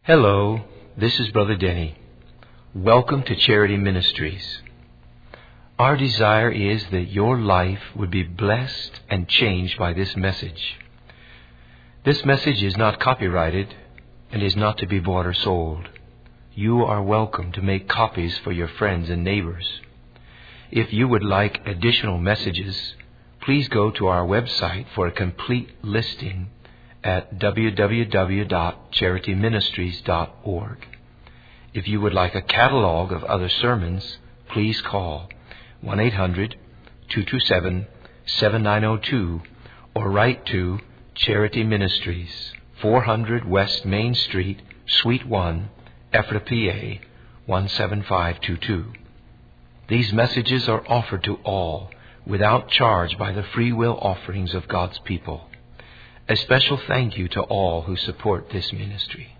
Hello, this is Brother Denny. Welcome to Charity Ministries. Our desire is that your life would be blessed and changed by this message. This message is not copyrighted and is not to be bought or sold. You are welcome to make copies for your friends and neighbors. If you would like additional messages, please go to our website for a complete listing at www.charityministries.org. If you would like a catalog of other sermons, please call 1-800-227-7902 or write to Charity Ministries, 400 West Main Street, Suite 1, Ephrata, PA 17522. These messages are offered to all without charge by the free will offerings of God's people. A special thank you to all who support this ministry.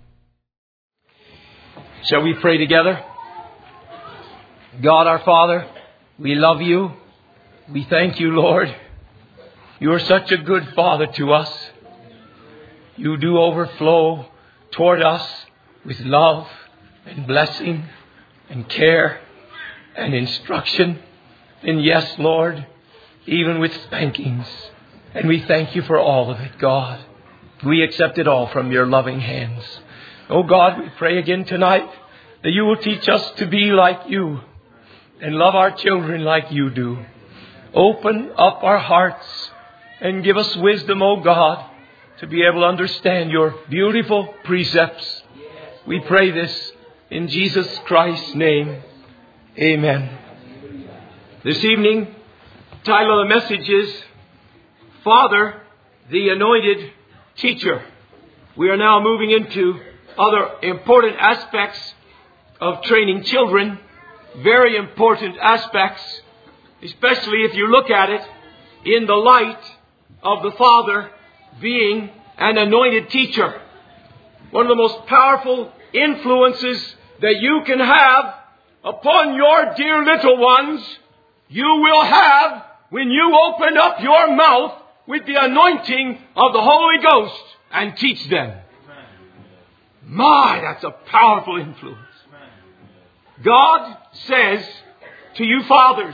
Shall we pray together? God our Father, we love you. We thank you, Lord. You are such a good Father to us. You do overflow toward us with love and blessing and care and instruction. And yes, Lord, even with spankings. And we thank you for all of it, God. We accept it all from your loving hands. Oh God, we pray again tonight that you will teach us to be like you and love our children like you do. Open up our hearts and give us wisdom, oh God, to be able to understand your beautiful precepts. We pray this in Jesus Christ's name. Amen. This evening, the title of the message is Father, the Anointed Teacher. We are now moving into other important aspects of training children. Very important aspects, especially if you look at it in the light of the Father being an anointed teacher. One of the most powerful influences that you can have upon your dear little ones, you will have when you open up your mouth with the anointing of the Holy Ghost and teach them. My, that's a powerful influence. God says to you fathers,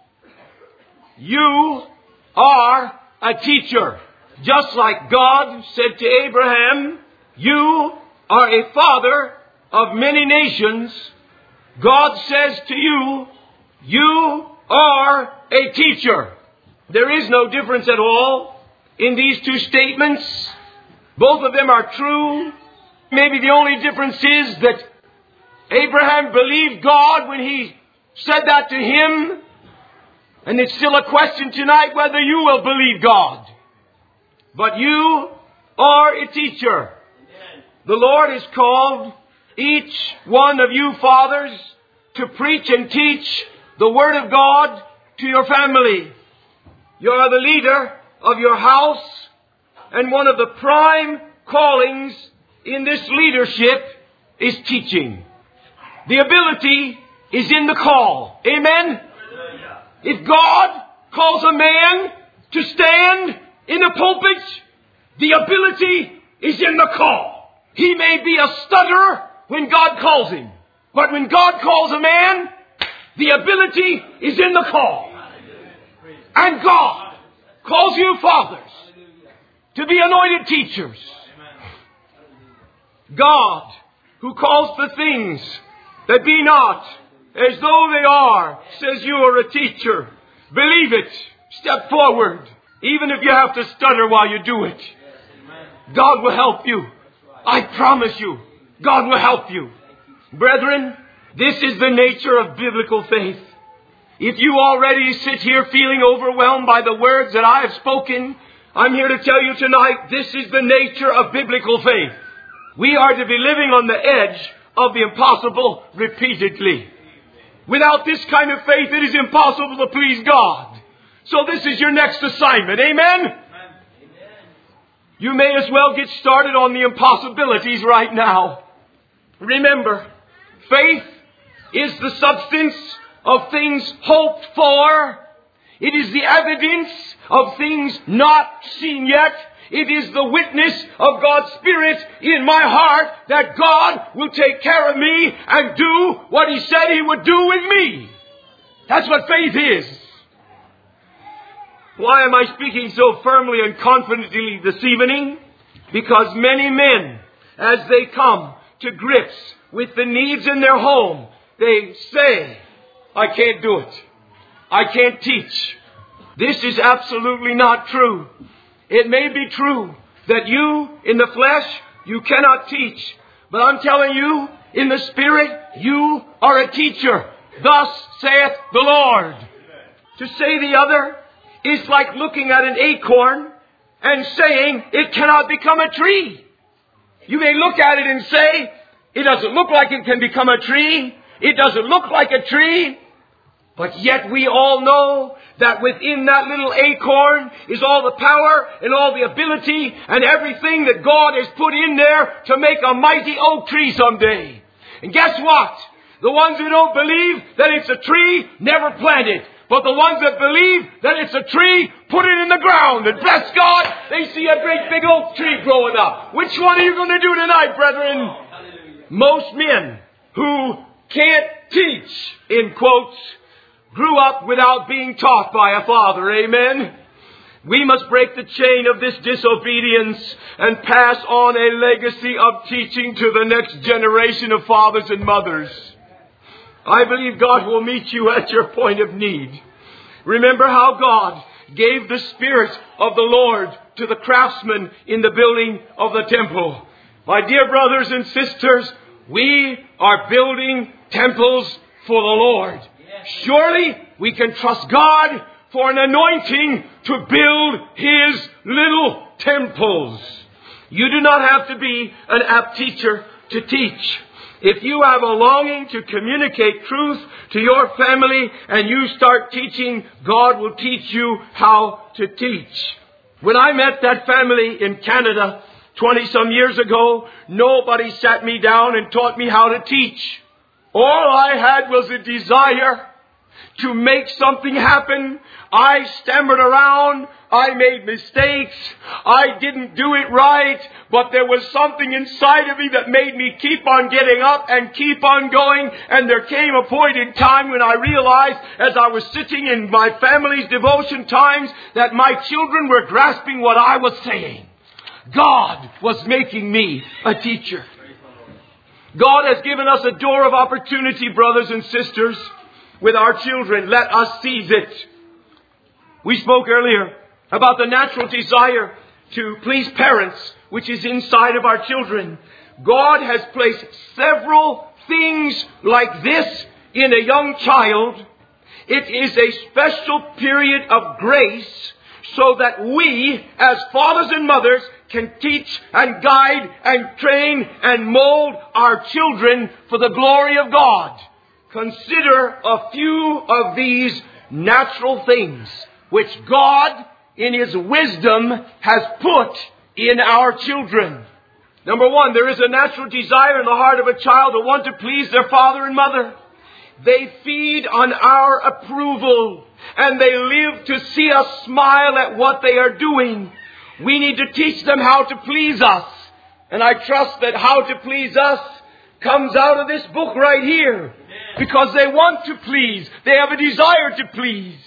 you are a teacher. Just like God said to Abraham, you are a father of many nations. God says to you, you are a teacher. There is no difference at all in these two statements. Both of them are true. Maybe the only difference is that Abraham believed God when he said that to him. And it's still a question tonight whether you will believe God. But you are a teacher. The Lord has called each one of you fathers to preach and teach the Word of God to your family. You are the leader of your house, and one of the prime callings in this leadership is teaching. The ability is in the call. Amen? If God calls a man to stand in a pulpit, the ability is in the call. He may be a stutterer when God calls him, but when God calls a man, the ability is in the call. And God calls you fathers to be anointed teachers. God, who calls the things that be not as though they are, says you are a teacher. Believe it. Step forward. Even if you have to stutter while you do it. God will help you. I promise you, God will help you. Brethren, this is the nature of biblical faith. If you already sit here feeling overwhelmed by the words that I have spoken, I'm here to tell you tonight, this is the nature of biblical faith. We are to be living on the edge of the impossible repeatedly. Without this kind of faith, it is impossible to please God. So this is your next assignment. Amen? You may as well get started on the impossibilities right now. Remember, faith is the substance of things hoped for. It is the evidence of things not seen yet. It is the witness of God's Spirit in my heart that God will take care of me and do what He said He would do with me. That's what faith is. Why am I speaking so firmly and confidently this evening? Because many men, as they come to grips with the needs in their home, they say, I can't do it. I can't teach. This is absolutely not true. It may be true that you, in the flesh, you cannot teach. But I'm telling you, in the Spirit, you are a teacher. Thus saith the Lord. To say the other is like looking at an acorn and saying it cannot become a tree. You may look at it and say, it doesn't look like it can become a tree. It doesn't look like a tree. But yet we all know that within that little acorn is all the power and all the ability and everything that God has put in there to make a mighty oak tree someday. And guess what? The ones who don't believe that it's a tree, never plant it. But the ones that believe that it's a tree, put it in the ground. And bless God, they see a great big oak tree growing up. Which one are you going to do tonight, brethren? Most men who can't teach, in quotes, grew up without being taught by a father. Amen? We must break the chain of this disobedience and pass on a legacy of teaching to the next generation of fathers and mothers. I believe God will meet you at your point of need. Remember how God gave the Spirit of the Lord to the craftsmen in the building of the temple. My dear brothers and sisters, we are building temples for the Lord. Surely we can trust God for an anointing to build His little temples. You do not have to be an apt teacher to teach. If you have a longing to communicate truth to your family and you start teaching, God will teach you how to teach. When I met that family in Canada 20-some years ago, nobody sat me down and taught me how to teach. All I had was a desire to make something happen. I stammered around. I made mistakes. I didn't do it right. But there was something inside of me that made me keep on getting up and keep on going. And there came a point in time when I realized, as I was sitting in my family's devotion times, that my children were grasping what I was saying. God was making me a teacher. God has given us a door of opportunity, brothers and sisters, with our children. Let us seize it. We spoke earlier about the natural desire to please parents, which is inside of our children. God has placed several things like this in a young child. It is a special period of grace so that we, as fathers and mothers, can teach and guide and train and mold our children for the glory of God. Consider a few of these natural things which God, in His wisdom, has put in our children. Number one, there is a natural desire in the heart of a child to want to please their father and mother. They feed on our approval, and they live to see us smile at what they are doing. We need to teach them how to please us. And I trust that how to please us comes out of this book right here. Because they want to please. They have a desire to please.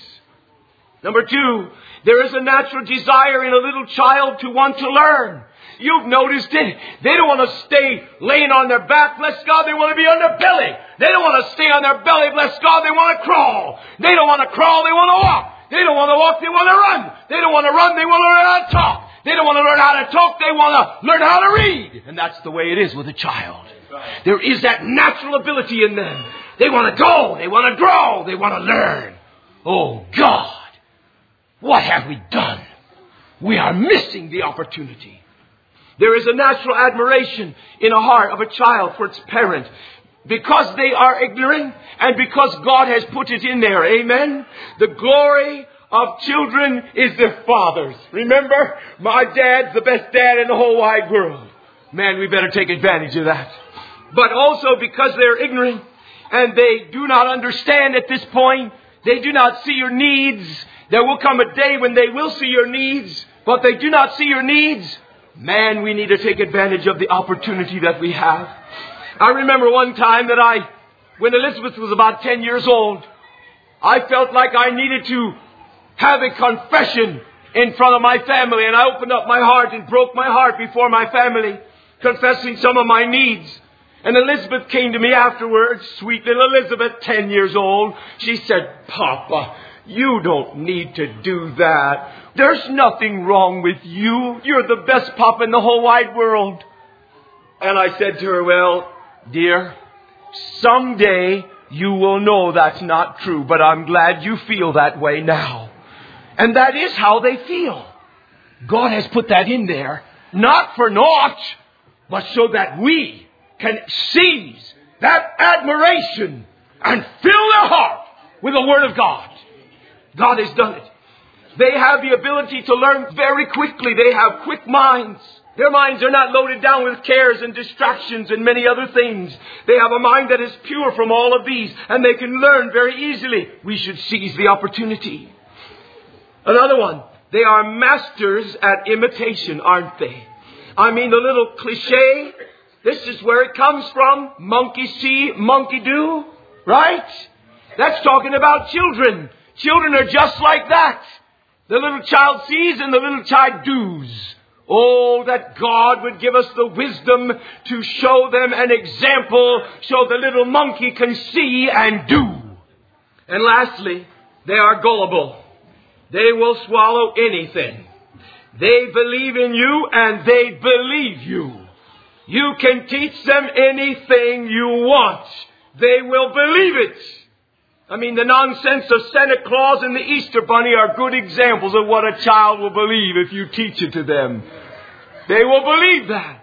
Number two, there is a natural desire in a little child to want to learn. You've noticed it. They don't want to stay laying on their back, bless God. They want to be on their belly. They don't want to stay on their belly, bless God. They want to crawl. They don't want to crawl. They want to walk. They don't want to walk. They want to run. They don't want to run. They want to learn how to talk. They don't want to learn how to talk. They want to learn how to read. And that's the way it is with a child. There is that natural ability in them. They want to go. They want to grow. They want to learn. Oh, God. What have we done? We are missing the opportunity. There is a natural admiration in the heart of a child for its parent because they are ignorant and because God has put it in there. Amen? The glory of children is their fathers. Remember, my dad's the best dad in the whole wide world. Man, we better take advantage of that. But also because they're ignorant and they do not understand at this point, they do not see your needs. There will come a day when they will see your needs, but they do not see your needs, man, we need to take advantage of the opportunity that we have. I remember one time that when Elizabeth was about 10 years old, I felt like I needed to have a confession in front of my family. And I opened up my heart and broke my heart before my family, confessing some of my needs. And Elizabeth came to me afterwards, sweet little Elizabeth, 10 years old. She said, Papa, you don't need to do that. There's nothing wrong with you. You're the best papa in the whole wide world. And I said to her, well, dear, someday you will know that's not true, but I'm glad you feel that way now. And that is how they feel. God has put that in there, not for naught, but so that we can seize that admiration and fill their heart with the Word of God. God has done it. They have the ability to learn very quickly. They have quick minds. Their minds are not loaded down with cares and distractions and many other things. They have a mind that is pure from all of these, and they can learn very easily. We should seize the opportunity. Another one, they are masters at imitation, aren't they? I mean, the little cliche, this is where it comes from. Monkey see, monkey do. Right? That's talking about children. Children are just like that. The little child sees and the little child does. Oh, that God would give us the wisdom to show them an example so the little monkey can see and do. And lastly, they are gullible. They will swallow anything. They believe in you and they believe you. You can teach them anything you want. They will believe it. I mean, the nonsense of Santa Claus and the Easter Bunny are good examples of what a child will believe if you teach it to them. They will believe that.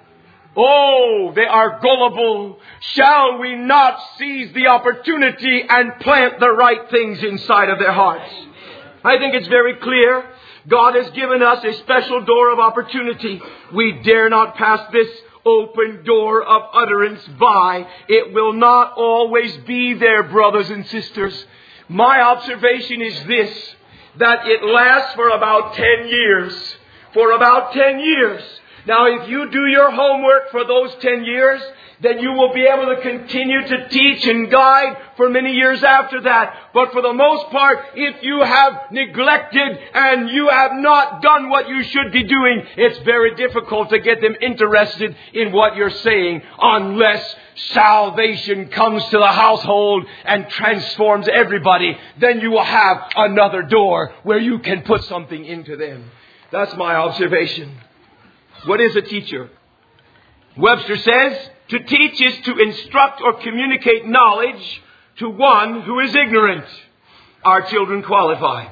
Oh, they are gullible. Shall we not seize the opportunity and plant the right things inside of their hearts? I think it's very clear. God has given us a special door of opportunity. We dare not pass this open door of utterance by. It will not always be there, brothers and sisters. My observation is this, that it lasts for about 10 years. For about 10 years. Now, if you do your homework for those 10 years, then you will be able to continue to teach and guide for many years after that. But for the most part, if you have neglected and you have not done what you should be doing, it's very difficult to get them interested in what you're saying unless salvation comes to the household and transforms everybody. Then you will have another door where you can put something into them. That's my observation. What is a teacher? Webster says, to teach is to instruct or communicate knowledge to one who is ignorant. Our children qualify.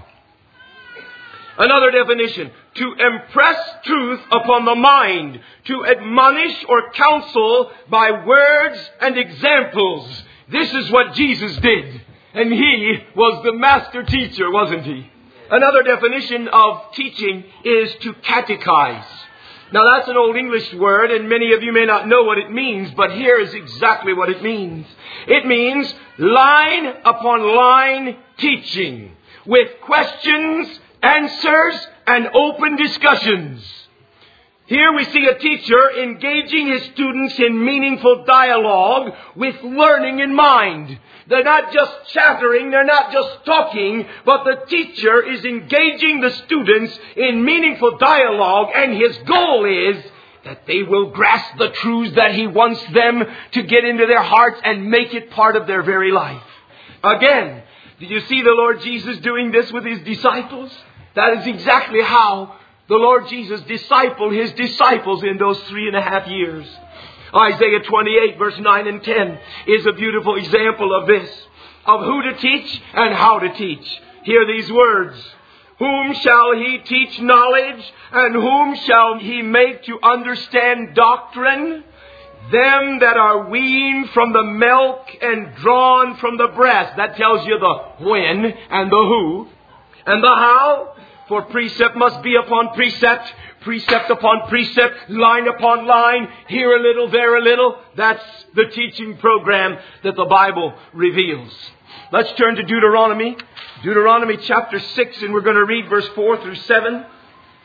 Another definition, to impress truth upon the mind, to admonish or counsel by words and examples. This is what Jesus did. And He was the master teacher, wasn't He? Another definition of teaching is to catechize. Now that's an old English word and many of you may not know what it means, but here is exactly what it means. It means line upon line teaching with questions, answers, and open discussions. Here we see a teacher engaging his students in meaningful dialogue with learning in mind. They're not just chattering, they're not just talking, but the teacher is engaging the students in meaningful dialogue, and his goal is that they will grasp the truths that he wants them to get into their hearts and make it part of their very life. Again, did you see the Lord Jesus doing this with His disciples? That is exactly how the Lord Jesus discipled His disciples in those 3.5 years. Isaiah 28 verse 9 and 10 is a beautiful example of this, of who to teach and how to teach. Hear these words. Whom shall He teach knowledge, and whom shall He make to understand doctrine? Them that are weaned from the milk and drawn from the breast. That tells you the when and the who. And the how. For precept must be upon precept, precept upon precept, line upon line, here a little, there a little. That's the teaching program that the Bible reveals. Let's turn to Deuteronomy. Deuteronomy chapter 6, and we're going to read verse 4 through 7.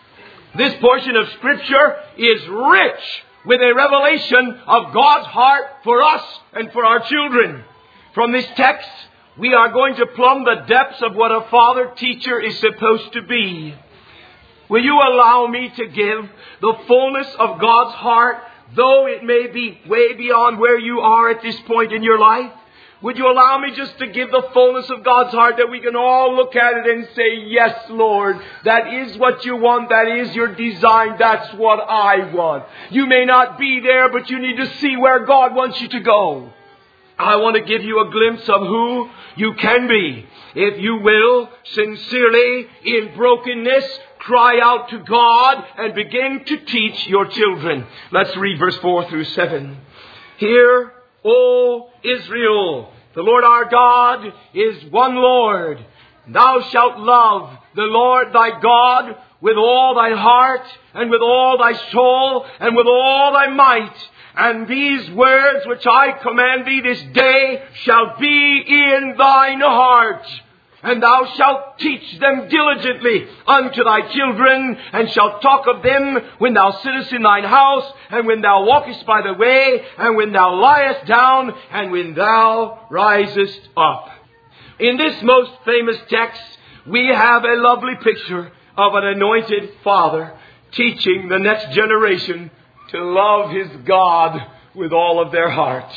This portion of Scripture is rich with a revelation of God's heart for us and for our children. From this text, we are going to plumb the depths of what a father-teacher is supposed to be. Will you allow me to give the fullness of God's heart, though it may be way beyond where you are at this point in your life? Would you allow me just to give the fullness of God's heart that we can all look at it and say, yes, Lord, that is what you want. That is your design. That's what I want. You may not be there, but you need to see where God wants you to go. I want to give you a glimpse of who you can be. If you will, sincerely, in brokenness, cry out to God and begin to teach your children. Let's read verse 4 through 7. Hear, O Israel, the Lord our God is one Lord. Thou shalt love the Lord thy God with all thy heart and with all thy soul and with all thy might. And these words which I command thee this day shall be in thine heart. And thou shalt teach them diligently unto thy children, and shalt talk of them when thou sittest in thine house, and when thou walkest by the way, and when thou liest down, and when thou risest up. In this most famous text, we have a lovely picture of an anointed father teaching the next generation to love his God with all of their heart.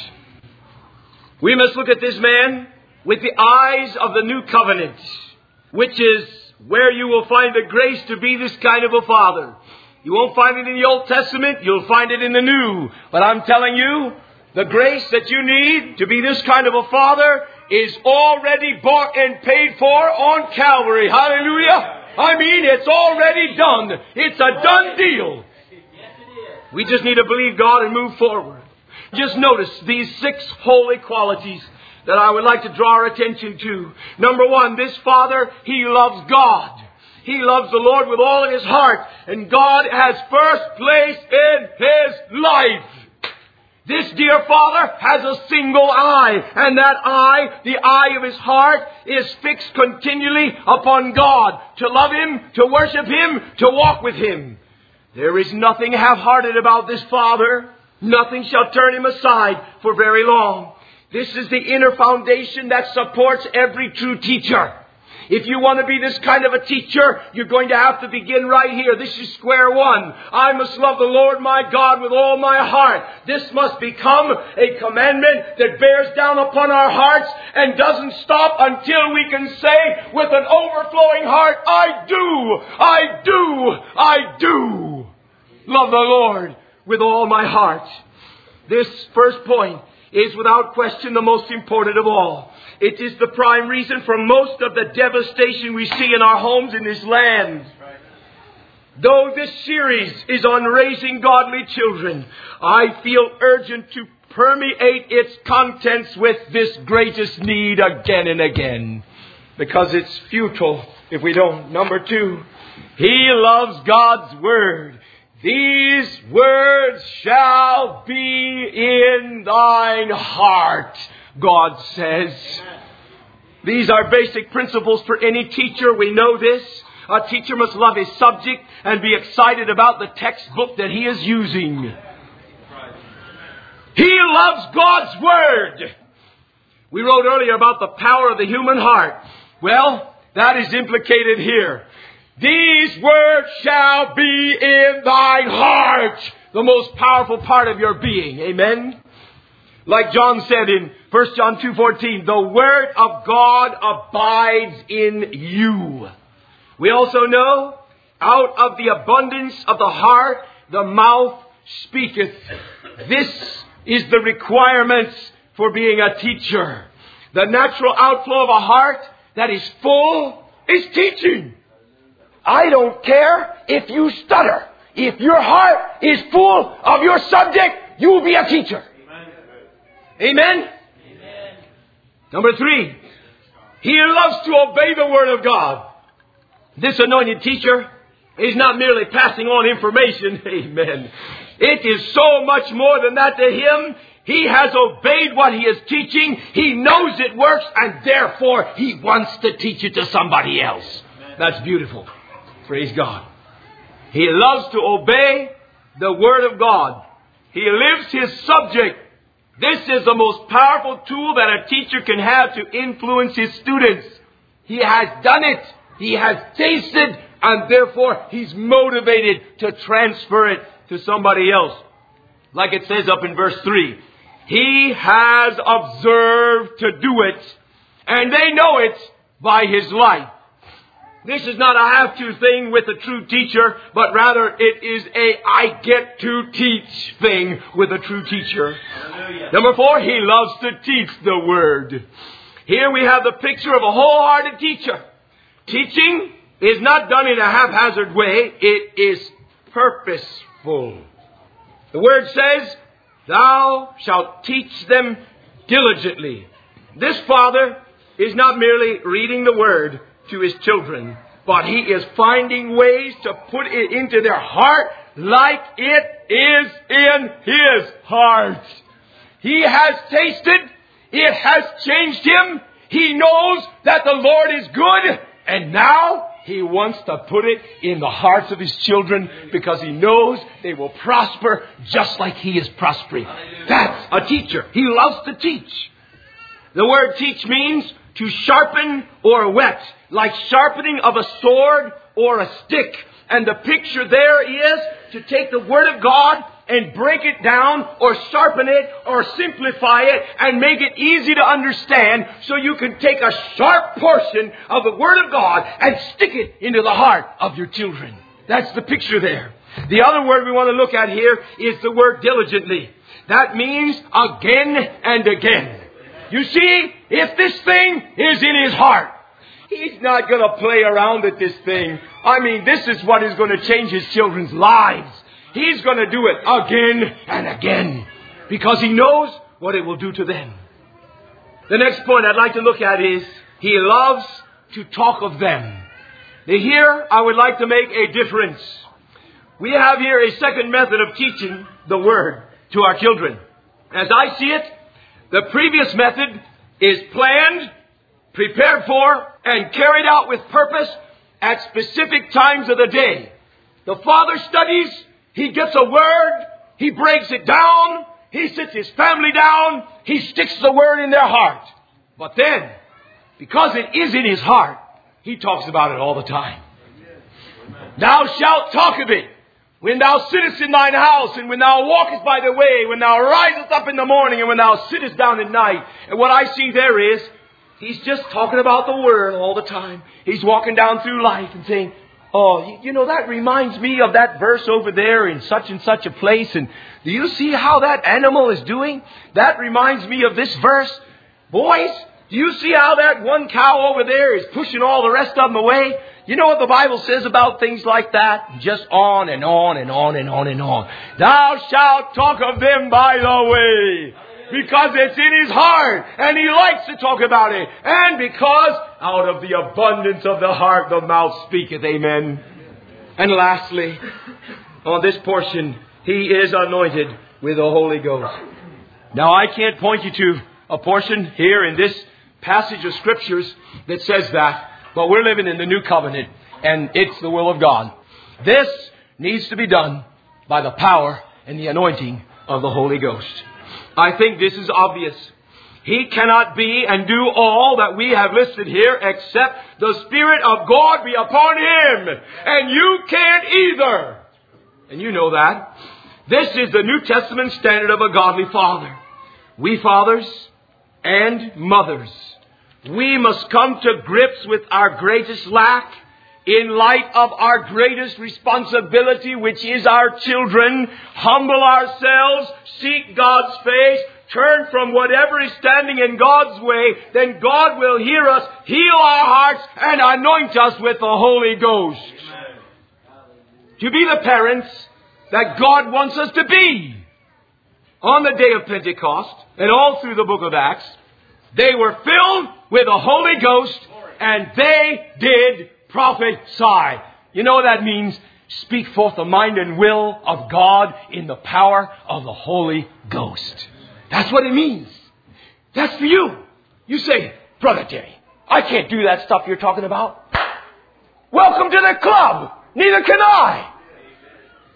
We must look at this man with the eyes of the new covenant, which is where you will find the grace to be this kind of a father. You won't find it in the Old Testament, you'll find it in the New. But I'm telling you, the grace that you need to be this kind of a father is already bought and paid for on Calvary. Hallelujah! I mean, it's already done. It's a done deal. We just need to believe God and move forward. Just notice these 6 holy qualities that I would like to draw our attention to. Number 1, this father, he loves God. He loves the Lord with all of his heart. And God has first place in his life. This dear father has a single eye. And that eye, the eye of his heart, is fixed continually upon God. To love Him, to worship Him, to walk with Him. There is nothing half-hearted about this father. Nothing shall turn him aside for very long. This is the inner foundation that supports every true teacher. If you want to be this kind of a teacher, you're going to have to begin right here. This is square one. I must love the Lord my God with all my heart. This must become a commandment that bears down upon our hearts and doesn't stop until we can say with an overflowing heart, I do love the Lord with all my heart. This first point is without question the most important of all. It is the prime reason for most of the devastation we see in our homes in this land. Though this series is on raising godly children, I feel urgent to permeate its contents with this greatest need again and again. Because it's futile if we don't. Number 2, he loves God's Word. These words shall be in thine heart, God says. These are basic principles for any teacher. We know this. A teacher must love his subject and be excited about the textbook that he is using. He loves God's Word. We wrote earlier about the power of the human heart. Well, that is implicated here. These words shall be in thine heart. The most powerful part of your being. Amen? Like John said in 1 John 2:14, the Word of God abides in you. We also know, out of the abundance of the heart, the mouth speaketh. This is the requirements for being a teacher. The natural outflow of a heart that is full is teaching. I don't care if you stutter. If your heart is full of your subject, you will be a teacher. Amen? Amen. Number 3, he loves to obey the Word of God. This anointed teacher is not merely passing on information. Amen. It is so much more than that to him. He has obeyed what he is teaching. He knows it works, and therefore he wants to teach it to somebody else. That's beautiful. Praise God. He loves to obey the Word of God. He lives his subject. This is the most powerful tool that a teacher can have to influence his students. He has done it. He has tasted, and therefore he's motivated to transfer it to somebody else. Like it says up in verse 3. He has observed to do it, and they know it by his life. This is not a have-to thing with a true teacher, but rather it is a I get to teach thing with a true teacher. Hallelujah. Number 4, he loves to teach the Word. Here we have the picture of a wholehearted teacher. Teaching is not done in a haphazard way. It is purposeful. The Word says, thou shalt teach them diligently. This father is not merely reading the Word to his children, but he is finding ways to put it into their heart like it is in his heart. He has tasted. It has changed him. He knows that the Lord is good, and now he wants to put it in the hearts of his children because he knows they will prosper just like he is prospering. That's a teacher. He loves to teach. The word teach means to sharpen or whet, like sharpening of a sword or a stick. And the picture there is to take the Word of God and break it down or sharpen it or simplify it and make it easy to understand so you can take a sharp portion of the Word of God and stick it into the heart of your children. That's the picture there. The other word we want to look at here is the word diligently. That means again and again. You see, if this thing is in his heart, he's not going to play around with this thing. I mean, this is what is going to change his children's lives. He's going to do it again and again because he knows what it will do to them. The next point I'd like to look at is he loves to talk of them. Here, I would like to make a difference. We have here a second method of teaching the Word to our children. As I see it, the previous method is planned, prepared for, and carried out with purpose at specific times of the day. The father studies, he gets a word, he breaks it down, he sits his family down, he sticks the word in their heart. But then, because it is in his heart, he talks about it all the time. Thou shalt talk of it when thou sittest in thine house, and when thou walkest by the way, when thou risest up in the morning, and when thou sittest down at night. And what I see there is, he's just talking about the Word all the time. He's walking down through life and saying, oh, you know, that reminds me of that verse over there in such and such a place. And do you see how that animal is doing? That reminds me of this verse. Boys, do you see how that one cow over there is pushing all the rest of them away? You know what the Bible says about things like that? Just on and on and on and on and on. Thou shalt talk of them by the way. Because it's in his heart. And he likes to talk about it. And because out of the abundance of the heart the mouth speaketh. Amen. And lastly, on this portion, he is anointed with the Holy Ghost. Now I can't point you to a portion here in this passage of Scriptures that says that. But we're living in the new covenant. And it's the will of God. This needs to be done by the power and the anointing of the Holy Ghost. I think this is obvious. He cannot be and do all that we have listed here except the Spirit of God be upon him. And you can't either. And you know that. This is the New Testament standard of a godly father. We fathers and mothers, we must come to grips with our greatest lack in light of our greatest responsibility, which is our children. Humble ourselves, seek God's face, turn from whatever is standing in God's way. Then God will hear us, heal our hearts, and anoint us with the Holy Ghost. Amen. To be the parents that God wants us to be. On the day of Pentecost, and all through the book of Acts, they were filled with the Holy Ghost, and they did prophesy. You know what that means? Speak forth the mind and will of God in the power of the Holy Ghost. That's what it means. That's for you. You say, Brother Terry, I can't do that stuff you're talking about. Welcome to the club. Neither can I.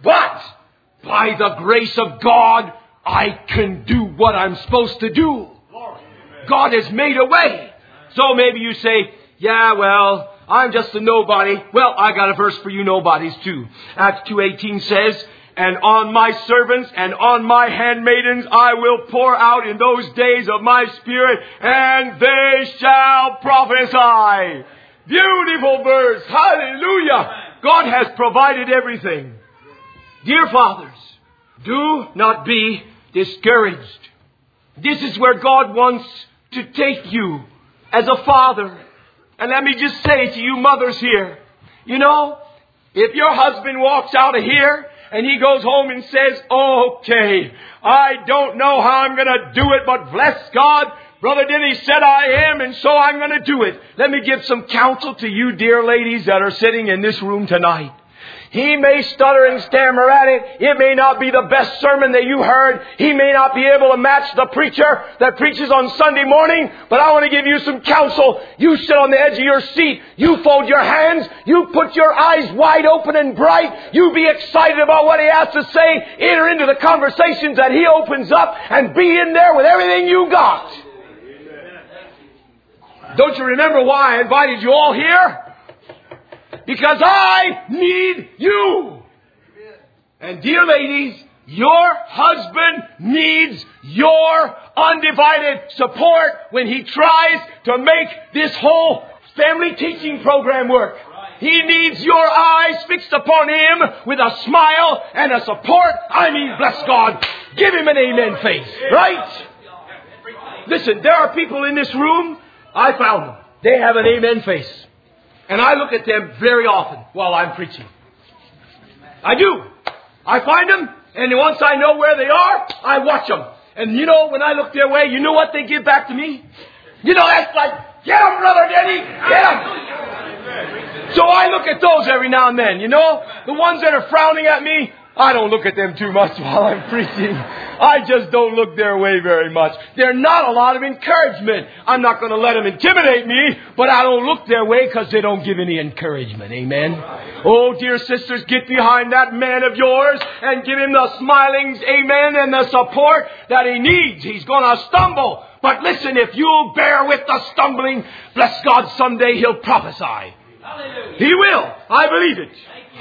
But by the grace of God, I can do what I'm supposed to do. God has made a way. So maybe you say, yeah, well, I'm just a nobody. Well, I got a verse for you nobodies too. Acts 2:18 says, and on my servants and on my handmaidens I will pour out in those days of my Spirit, and they shall prophesy. Beautiful verse. Hallelujah. God has provided everything. Dear fathers, do not be discouraged. This is where God wants to take you as a father. And let me just say to you mothers here, you know, if your husband walks out of here and he goes home and says, okay, I don't know how I'm going to do it, but bless God, Brother Denny said I am, and so I'm going to do it. Let me give some counsel to you dear ladies that are sitting in this room tonight. He may stutter and stammer at it. It may not be the best sermon that you heard. He may not be able to match the preacher that preaches on Sunday morning. But I want to give you some counsel. You sit on the edge of your seat. You fold your hands. You put your eyes wide open and bright. You be excited about what he has to say. Enter into the conversations that he opens up and be in there with everything you got. Don't you remember why I invited you all here? Because I need you. And dear ladies, your husband needs your undivided support when he tries to make this whole family teaching program work. He needs your eyes fixed upon him with a smile and a support. I mean, bless God, give him an amen face, right? Listen, there are people in this room, I found them. They have an amen face. And I look at them very often while I'm preaching. I do. I find them, and once I know where they are, I watch them. And you know, when I look their way, you know what they give back to me? You know, that's like, get them, Brother Denny, get them. So I look at those every now and then, you know. The ones that are frowning at me, I don't look at them too much while I'm preaching. I just don't look their way very much. They're not a lot of encouragement. I'm not going to let them intimidate me, but I don't look their way because they don't give any encouragement. Amen. Oh, dear sisters, get behind that man of yours and give him the smilings, amen, and the support that he needs. He's going to stumble. But listen, if you'll bear with the stumbling, bless God, someday he'll prophesy. Hallelujah. He will. I believe it.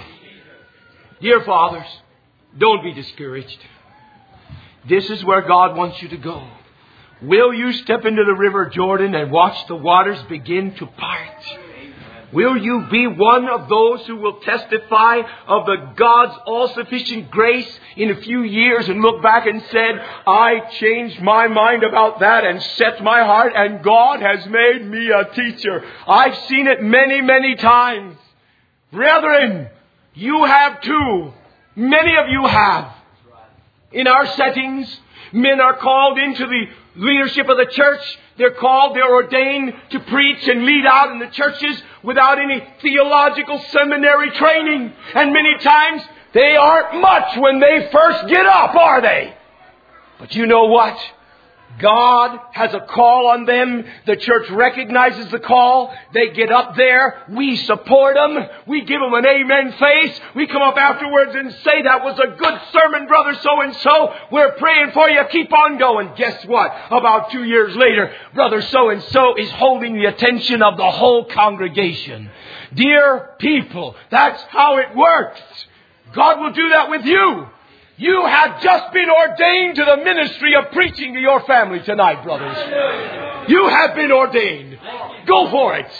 Dear fathers, don't be discouraged. This is where God wants you to go. Will you step into the river Jordan and watch the waters begin to part? Will you be one of those who will testify of the God's all-sufficient grace in a few years and look back and said, I changed my mind about that and set my heart, and God has made me a teacher. I've seen it many, many times. Brethren, you have too. Many of you have. In our settings, men are called into the leadership of the church. They're ordained to preach and lead out in the churches without any theological seminary training. And many times they aren't much when they first get up, are they? But you know what? God has a call on them. The church recognizes the call. They get up there. We support them. We give them an amen face. We come up afterwards and say, that was a good sermon, brother so-and-so. We're praying for you. Keep on going. Guess what? About 2 years later, brother so-and-so is holding the attention of the whole congregation. Dear people, that's how it works. God will do that with you. You have just been ordained to the ministry of preaching to your family tonight, brothers. You have been ordained. Go for it.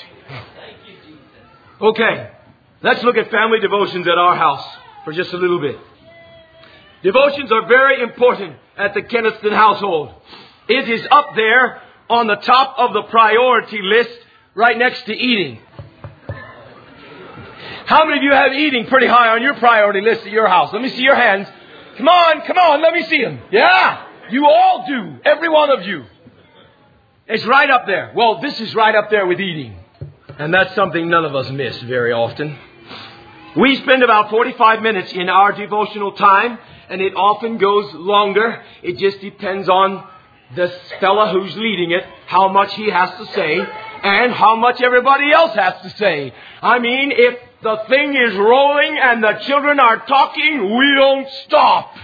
Okay, let's look at family devotions at our house for just a little bit. Devotions are very important at the Kenniston household. It is up there on the top of the priority list right next to eating. How many of you have eating pretty high on your priority list at your house? Let me see your hands. Come on, let me see them. Yeah, you all do. Every one of you. It's right up there. Well, this is right up there with eating. And that's something none of us miss very often. We spend about 45 minutes in our devotional time, and it often goes longer. It just depends on the fella who's leading it, how much he has to say, and how much everybody else has to say. I mean, if the thing is rolling and the children are talking, we don't stop.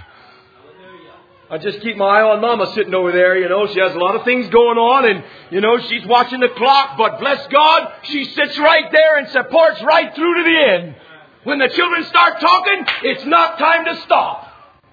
I just keep my eye on Mama sitting over there, She has a lot of things going on and, she's watching the clock. But bless God, she sits right there and supports right through to the end. When the children start talking, it's not time to stop.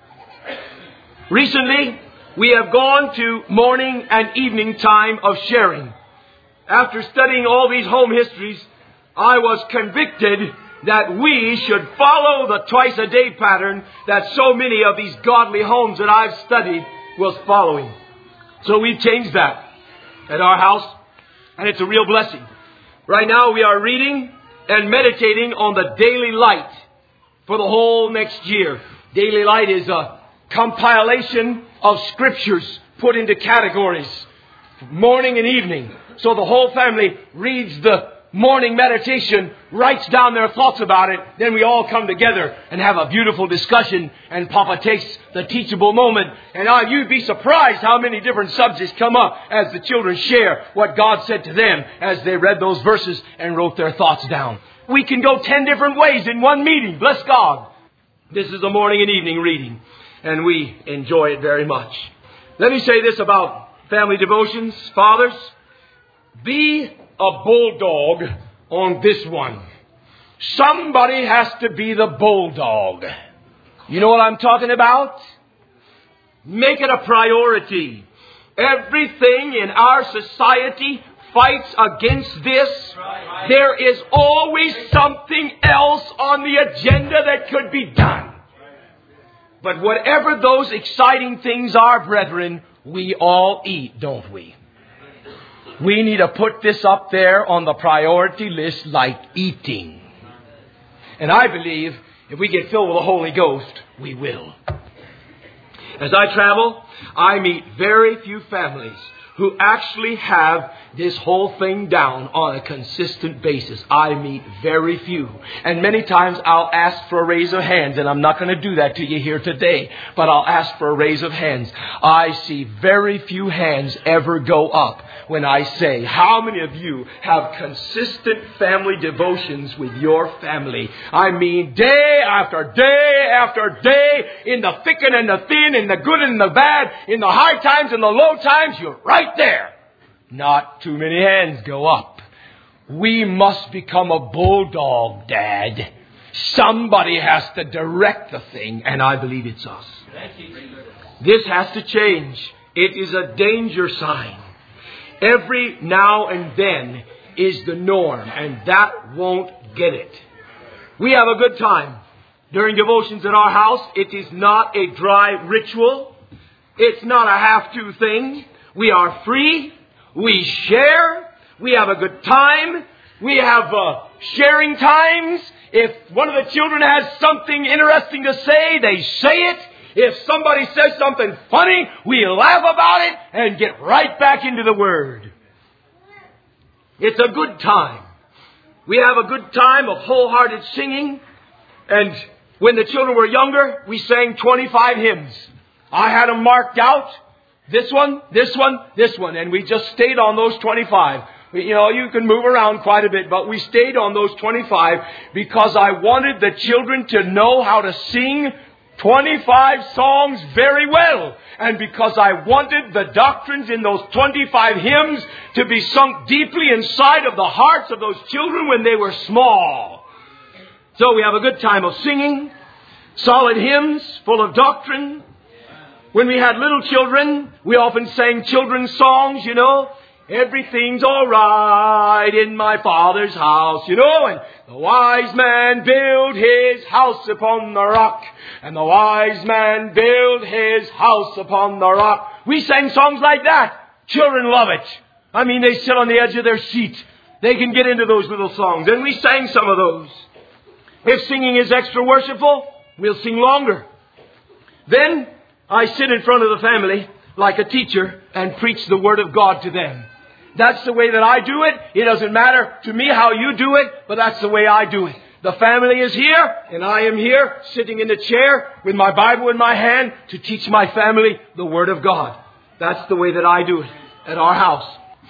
Recently, we have gone to morning and evening time of sharing. After studying all these home histories, I was convicted that we should follow the twice-a-day pattern that so many of these godly homes that I've studied was following. So we've changed that at our house, and it's a real blessing. Right now we are reading and meditating on the Daily Light for the whole next year. Daily Light is a compilation of scriptures put into categories, morning and evening. So the whole family reads the morning meditation, writes down their thoughts about it. Then we all come together and have a beautiful discussion, and Papa takes the teachable moment. And you'd be surprised how many different subjects come up as the children share what God said to them as they read those verses and wrote their thoughts down. We can go 10 different ways in one meeting. Bless God. This is a morning and evening reading, and we enjoy it very much. Let me say this about family devotions. Fathers, be a bulldog on this one. Somebody has to be the bulldog. You know what I'm talking about? Make it a priority. Everything in our society fights against this. There is always something else on the agenda that could be done. But whatever those exciting things are, brethren, we all eat, don't we? We need to put this up there on the priority list like eating. And I believe if we get filled with the Holy Ghost, we will. As I travel, I meet very few families who actually have this whole thing down on a consistent basis. I meet very few. And many times I'll ask for a raise of hands, and I'm not going to do that to you here today, but I'll ask for a raise of hands. I see very few hands ever go up when I say, how many of you have consistent family devotions with your family? I mean, day after day after day, in the thick and the thin, in the good and the bad, in the high times and the low times, you're right there. Not too many hands go up. We must become a bulldog, Dad. Somebody has to direct the thing, and I believe it's us. This has to change. It is a danger sign. Every now and then is the norm, and that won't get it. We have a good time during devotions at our house. It is not a dry ritual. It's not a have-to thing. We are free. We share. We have a good time. We have sharing times. If one of the children has something interesting to say, they say it. If somebody says something funny, we laugh about it and get right back into the Word. It's a good time. We have a good time of wholehearted singing. And when the children were younger, we sang 25 hymns. I had them marked out. This one, this one, this one. And we just stayed on those 25. You can move around quite a bit, but we stayed on those 25 because I wanted the children to know how to sing 25 songs very well. And because I wanted the doctrines in those 25 hymns to be sunk deeply inside of the hearts of those children when they were small. So we have a good time of singing, solid hymns full of doctrine. When we had little children, we often sang children's songs, Everything's all right in my Father's house, and the wise man built his house upon the rock, and the wise man built his house upon the rock. We sang songs like that. Children love it. I mean, they sit on the edge of their seat. They can get into those little songs, and we sang some of those. If singing is extra worshipful, we'll sing longer. Then I sit in front of the family like a teacher and preach the Word of God to them. That's the way that I do it. It doesn't matter to me how you do it, but that's the way I do it. The family is here, and I am here sitting in the chair with my Bible in my hand to teach my family the Word of God. That's the way that I do it at our house.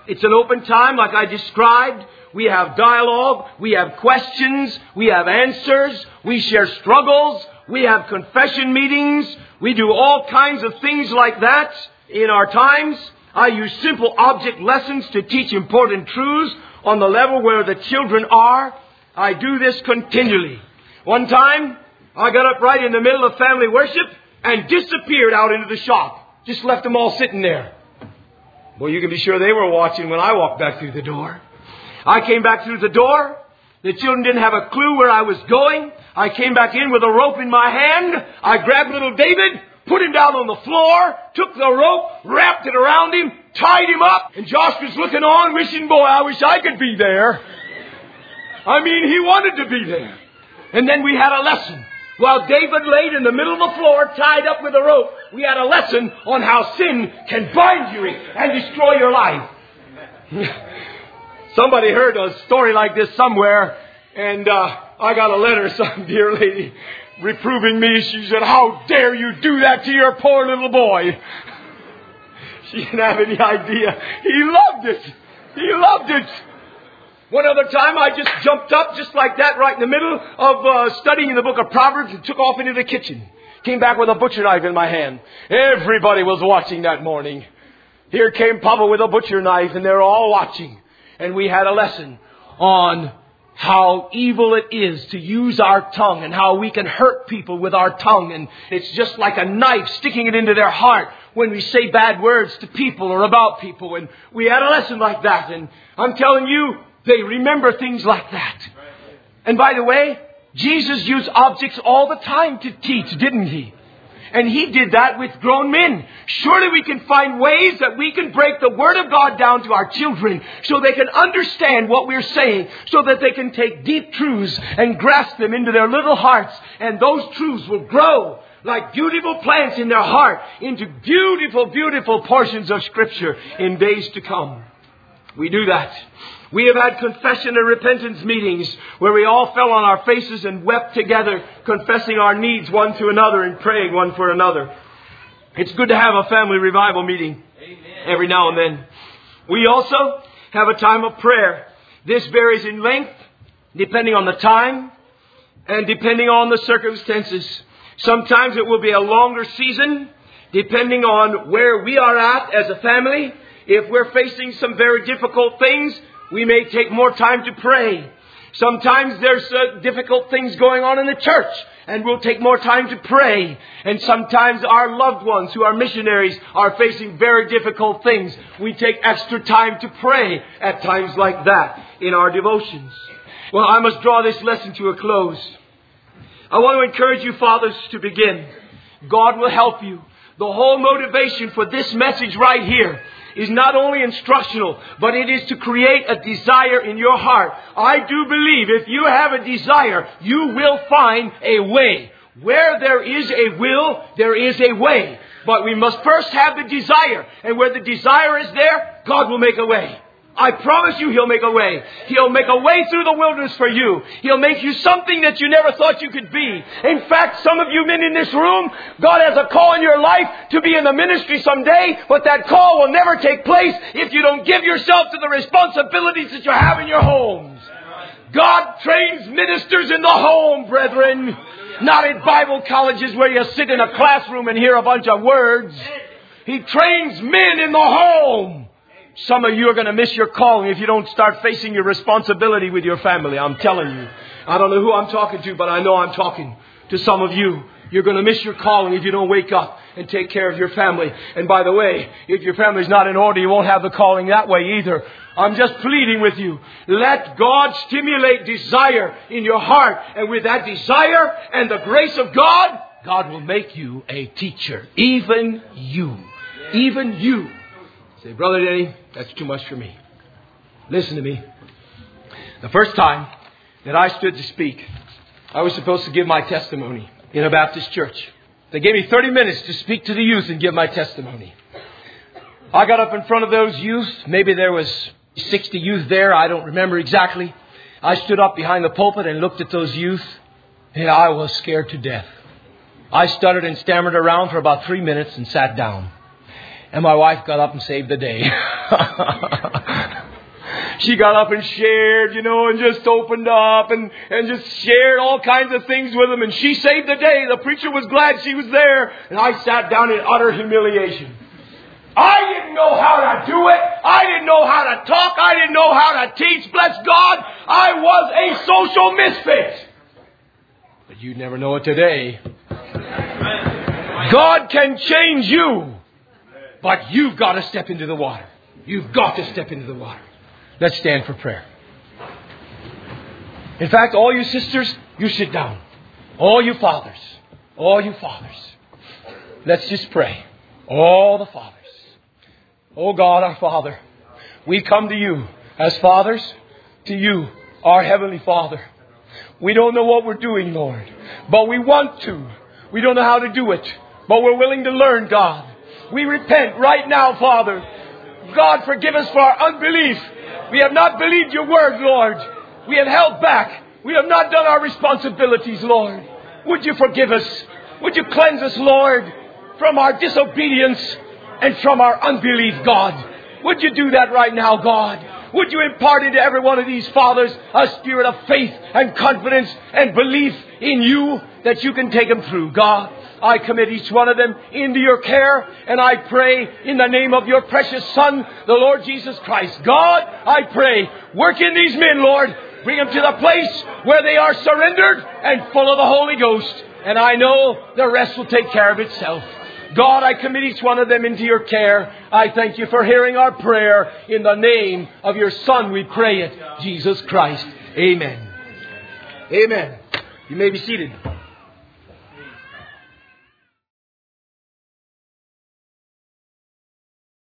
It's an open time like I described. We have dialogue. We have questions. We have answers. We share struggles. We have confession meetings. We do all kinds of things like that in our times. I use simple object lessons to teach important truths on the level where the children are. I do this continually. One time, I got up right in the middle of family worship and disappeared out into the shop. Just left them all sitting there. Well, you can be sure they were watching when I walked back through the door. I came back through the door. The children didn't have a clue where I was going. I came back in with a rope in my hand. I grabbed little David, put him down on the floor, took the rope, wrapped it around him, tied him up, and Josh was looking on, wishing, boy, I wish I could be there. I mean, he wanted to be there. And then we had a lesson. While David laid in the middle of the floor, tied up with a rope, we had a lesson on how sin can bind you and destroy your life. Somebody heard a story like this somewhere, and I got a letter, some dear lady reproving me. She said, how dare you do that to your poor little boy? She didn't have any idea. He loved it. He loved it. One other time I just jumped up just like that right in the middle of studying the book of Proverbs and took off into the kitchen. Came back with a butcher knife in my hand. Everybody was watching that morning. Here came Papa with a butcher knife and they're all watching. And we had a lesson on how evil it is to use our tongue and how we can hurt people with our tongue. And it's just like a knife sticking it into their heart when we say bad words to people or about people. And we had a lesson like that. And I'm telling you, they remember things like that. And by the way, Jesus used objects all the time to teach, didn't He? And He did that with grown men. Surely we can find ways that we can break the Word of God down to our children so they can understand what we're saying, so that they can take deep truths and grasp them into their little hearts. And those truths will grow like beautiful plants in their heart into beautiful, beautiful portions of Scripture in days to come. We do that. We have had confession and repentance meetings where we all fell on our faces and wept together, confessing our needs one to another and praying one for another. It's good to have a family revival meeting every now and then. We also have a time of prayer. This varies in length depending on the time and depending on the circumstances. Sometimes it will be a longer season depending on where we are at as a family. If we're facing some very difficult things, we may take more time to pray. Sometimes there's difficult things going on in the church, and we'll take more time to pray. And sometimes our loved ones who are missionaries are facing very difficult things. We take extra time to pray at times like that in our devotions. Well, I must draw this lesson to a close. I want to encourage you, fathers, to begin. God will help you. The whole motivation for this message right here is not only instructional, but it is to create a desire in your heart. I do believe if you have a desire, you will find a way. Where there is a will, there is a way. But we must first have the desire. And where the desire is there, God will make a way. I promise you He'll make a way. He'll make a way through the wilderness for you. He'll make you something that you never thought you could be. In fact, some of you men in this room, God has a call in your life to be in the ministry someday, but that call will never take place if you don't give yourself to the responsibilities that you have in your homes. God trains ministers in the home, brethren, not in Bible colleges where you sit in a classroom and hear a bunch of words. He trains men in the home. Some of you are going to miss your calling if you don't start facing your responsibility with your family. I'm telling you. I don't know who I'm talking to, but I know I'm talking to some of you. You're going to miss your calling if you don't wake up and take care of your family. And by the way, if your family's not in order, you won't have the calling that way either. I'm just pleading with you. Let God stimulate desire in your heart. And with that desire and the grace of God, God will make you a teacher. Even you. Even you. Say, Brother Denny, that's too much for me. Listen to me. The first time that I stood to speak, I was supposed to give my testimony in a Baptist church. They gave me 30 minutes to speak to the youth and give my testimony. I got up in front of those youth. Maybe there was 60 youth there. I don't remember exactly. I stood up behind the pulpit and looked at those youth, and I was scared to death. I stuttered and stammered around for about 3 minutes and sat down. And my wife got up and saved the day. She got up and shared, and just opened up and just shared all kinds of things with them. And she saved the day. The preacher was glad she was there. And I sat down in utter humiliation. I didn't know how to do it. I didn't know how to talk. I didn't know how to teach. Bless God, I was a social misfit. But you'd never know it today. God can change you. But you've got to step into the water. You've got to step into the water. Let's stand for prayer. In fact, all you sisters, you sit down. All you fathers. Let's just pray. All the fathers. Oh God, our Father, we come to you as fathers, to you, our Heavenly Father. We don't know what we're doing, Lord, but we want to. We don't know how to do it, but we're willing to learn, God. We repent right now, Father. God, forgive us for our unbelief. We have not believed your word, Lord. We have held back. We have not done our responsibilities, Lord. Would you forgive us? Would you cleanse us, Lord, from our disobedience and from our unbelief, God? Would you do that right now, God? Would you impart into every one of these fathers a spirit of faith and confidence and belief in you that you can take them through, God? I commit each one of them into your care, and I pray in the name of your precious Son, the Lord Jesus Christ. God, I pray, work in these men, Lord. Bring them to the place where they are surrendered and full of the Holy Ghost. And I know the rest will take care of itself. God, I commit each one of them into your care. I thank you for hearing our prayer. In the name of your Son we pray it, Jesus Christ. Amen. Amen. You may be seated.